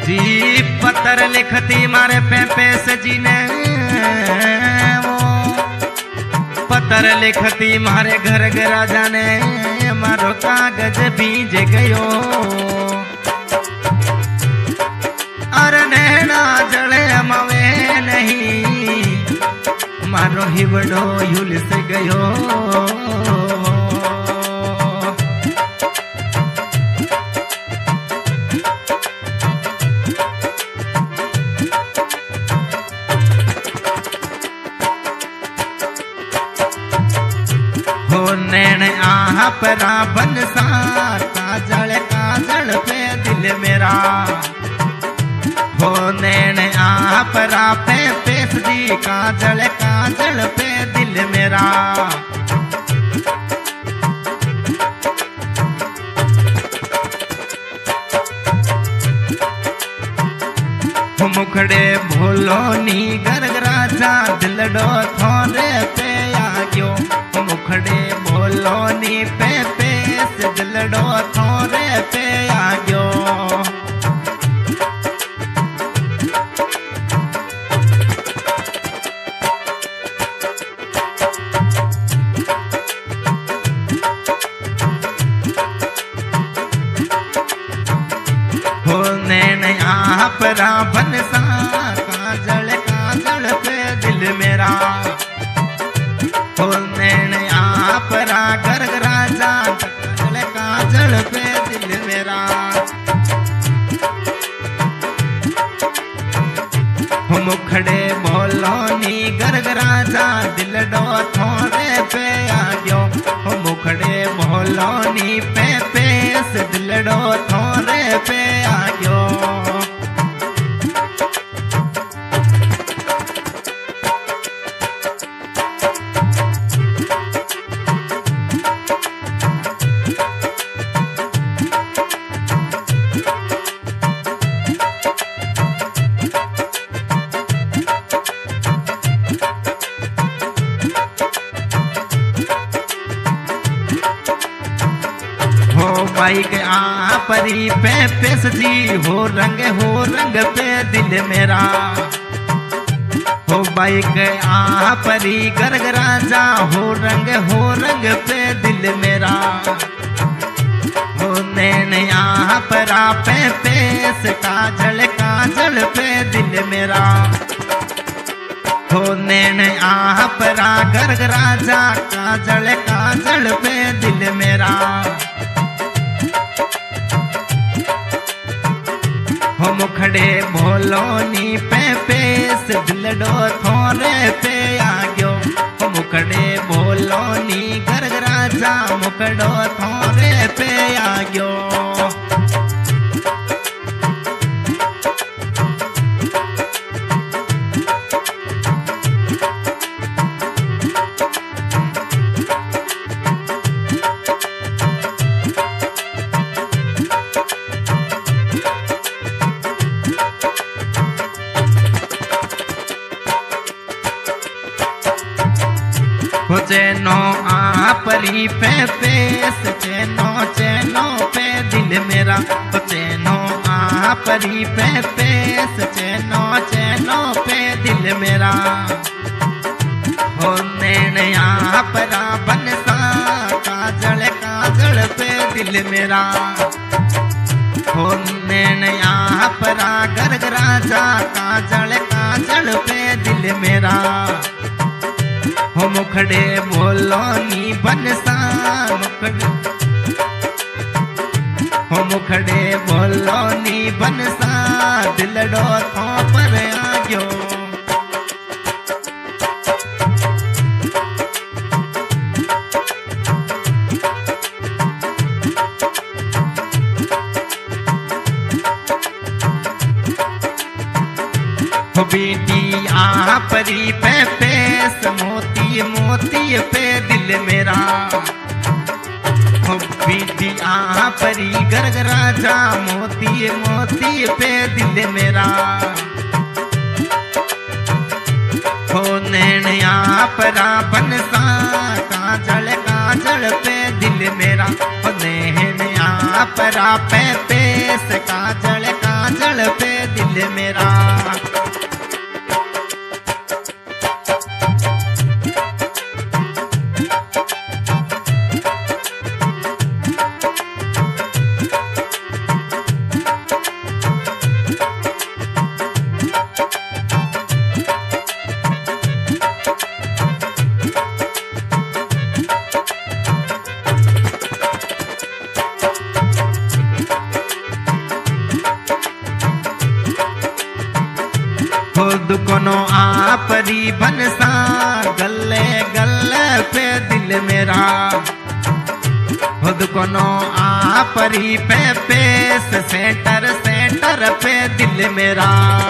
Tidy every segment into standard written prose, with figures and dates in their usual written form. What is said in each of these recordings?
जी पत्र लिखती मारे पे सजी ने वो पत्र लिखती मारे घर राजा ने मारो कागज बीज गयो अरे नैना जड़े मवे नहीं मारो हिवड़ो झुलस गयो नैन परा बनसा काजल पे दिल मेरा हो नैन परा पे पेसदी काजल पे दिल मेरा मुखड़े भोलो नी गरगराजा दिलडो थोरे पे आ गयो मुखड़े भोलो नी पे दिलडो थोरे पे आ गयो हो नैन परा बनसा काजल पे दिल मेरा हो नैन परा गर्ग राजा काजल पे दिल मेरा हो मुखड़े बोलो नी गर्ग राजा दिल डो थोड़े पे आ गयो हो मुखड़े बोलो नी पे दिल डो थोड़े पे आ गयो बाइक परी पे सजी हो रंग पे दिल मेरा हो बाइक परी गर्ग राजा हो रंग पे दिल मेरा हो नैन परा पे काजल पे दिल मेरा हो नैन परा गर्ग राजा काजल पे दिल मेरा हो मुखड़े भोलो नी पे दिलडो थोरे पे आ गयो हो मुखड़े भोलो नी गर्ग राजा मुखड़ो थोरे पे आ गयो हो चैनो परी पे चैनो पे दिल मेरा हो चैनो परी पे चैनो पे दिल मेरा हो नैन परा बनसा काजल पे दिल मेरा हो नैन परा गर्ग राजा काजल पे दिल मेरा हो मुखड़े बोलो नी बनसा हो मुखड़े बोलो नी बनसा दिलडो थो पर आ गयो हो बेटी परी पे मोती पे दिल मेरा हो बेटी परी गर्ग राजा मोती पे दिल मेरा हो नैन परा बनसा काजल पे दिल मेरा हो नैन परा पे काजल पे खुद कोनो आपरी बनसा गले गले पे दिल मेरा खुद कोनो आपरी पे पेस सेंटर सेंटर पे दिल मेरा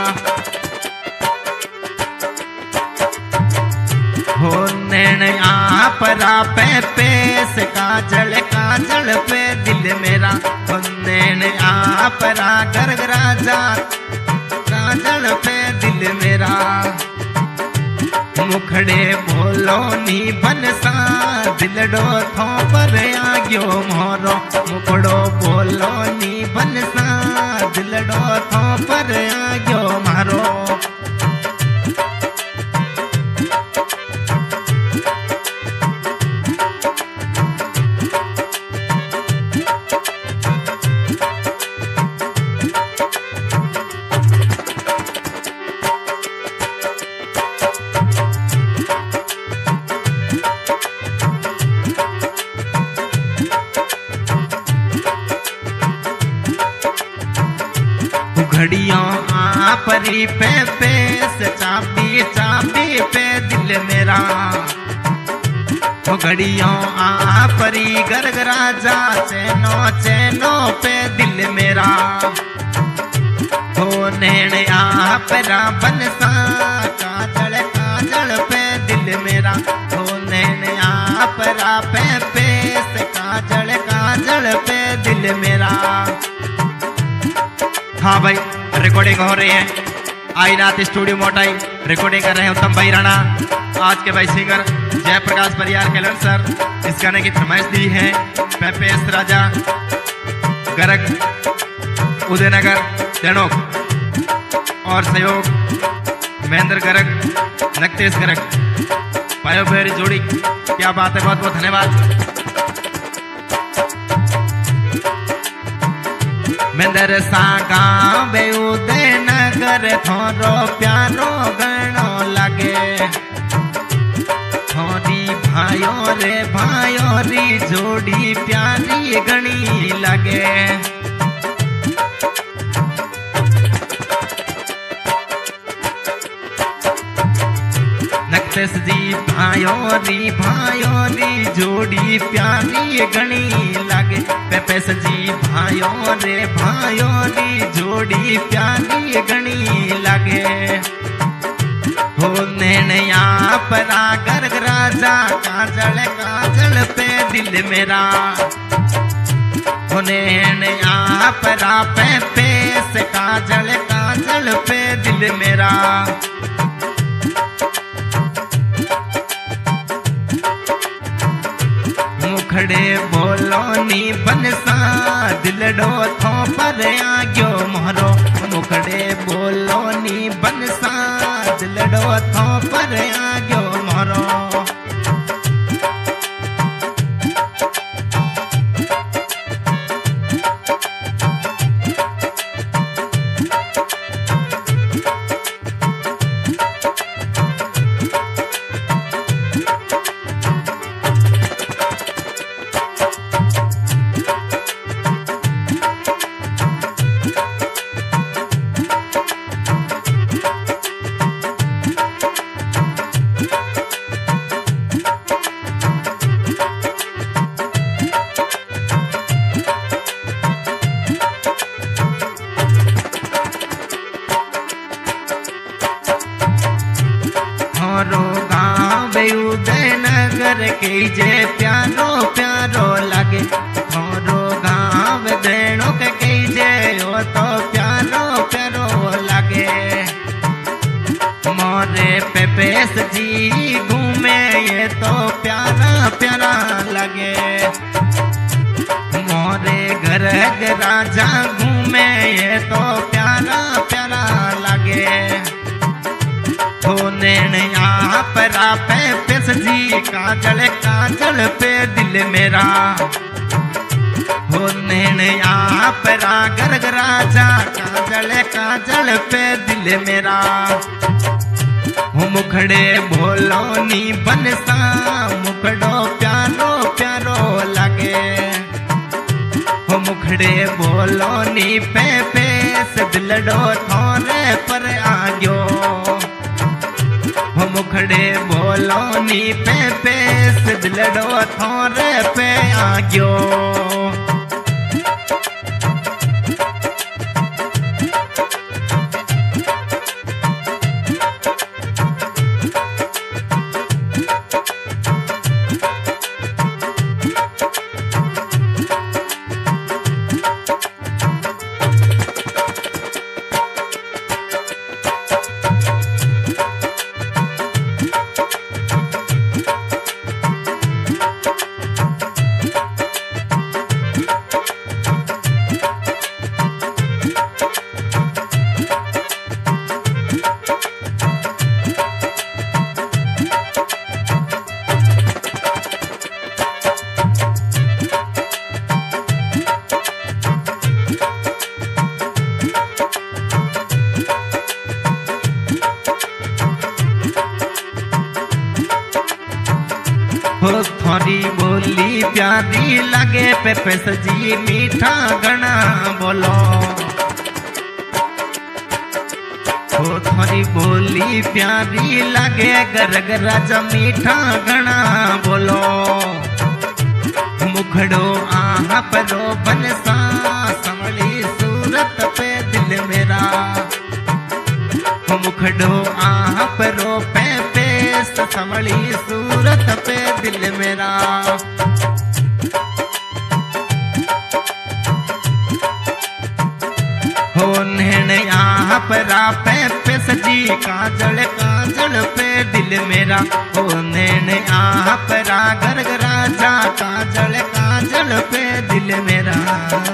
हो नैन आपरा पे पेस काजल काजल पे दिल मेरा हो नैन आपरा गर्ग राजा काजल पे दिल मेरा मुखड़े बोलो नी बनसा दिलडो थो पर आग्यो मोरो मुखड़ो बोलो नी बनसा दिलडो थो पर आग्यो मारो घड़ियों आपरी पे पेस चाबी चाबी पे दिल मेरा घड़ियों आपरी गर्ग राजा चैनो चैनो पे दिल मेरा हो नैन आपरा बनसा काजल काजल पे दिल मेरा हो नैन आपरा पे पेस काजल काजल पे दिल मेरा। हाँ भाई रिकॉर्डिंग हो रही है आई रात स्टूडियो मोटाई रिकॉर्डिंग कर रहे हैं उत्तम भाई राणा आज के भाई singer Jayaprakash Pariyar Keller sir इस गाने की फरमाइश दी है पेपेस राजा गर्ग उदयनगर तेणोक और सहयोग महेंद्र गर्ग नक्तेश गर्ग पायो बेरी जोड़ी क्या बात है बहुत बहुत धन्यवाद। मेंदर सागा बेउदय नगर थोरो प्यारो गणो लगे थोरी भायो री जोड़ी प्यारी गणी लगे नक्तेश जी भायो री जोड़ी प्यारी गणी लगे पेपेस जी भायो री जोड़ी प्यारी गणी लगे हो नैन आपरा गर्ग राजा काजल काजल पे दिल मेरा हो नैन आपरा पे पेस काजल काजल पे दिल मेरा मुखड़े बोलो नी बनसा दिलडो थो पर आग्यो मोहरो मुखड़े बोलो नी बनसा दिलडो थो पर आग्यो मोहरो उदयनगर के जे प्यारो प्यारो लगे थोरो गाँव देणो के जे ओ तो प्यारो प्यारो लगे मोरे पेपेस जी घूमे ये तो प्यारा प्यारा लगे मोरे गर्ग राजा घूमे ये तो प्यारा प्यारा लगे हो नैन आपरा पे पेस जी काजल काजल पे दिल मेरा हो नैन आपरा गर्ग राजा काजल काजल पे दिल मेरा हो मुखड़े भोलो नी बनसा मुखड़ो प्यारो प्यारो लगे हो मुखड़े बोलो नी पे पेस दिलडो थोरे पर आग्यो मुखड़े बोलो नी पे पेस दिलड़ो थोरे पे आ गयो। हो थोड़ी बोली प्यारी लगे पे सजी मीठा गणा बोलो। हो थोड़ी बोली प्यारी लगे गरगरा मीठा गणा बोलो। मुखड़ो आहा परो बनसा संवली सूरत पे दिल मेरा। मुखड़ो आहा परो पे संवली सूरत पे दिल मेरा। हो नैन यहाँ परा पे सजी काजल काजल पे दिल मेरा। हो नैन यहाँ परा गरगरा जा काजल काजल पे दिल मेरा।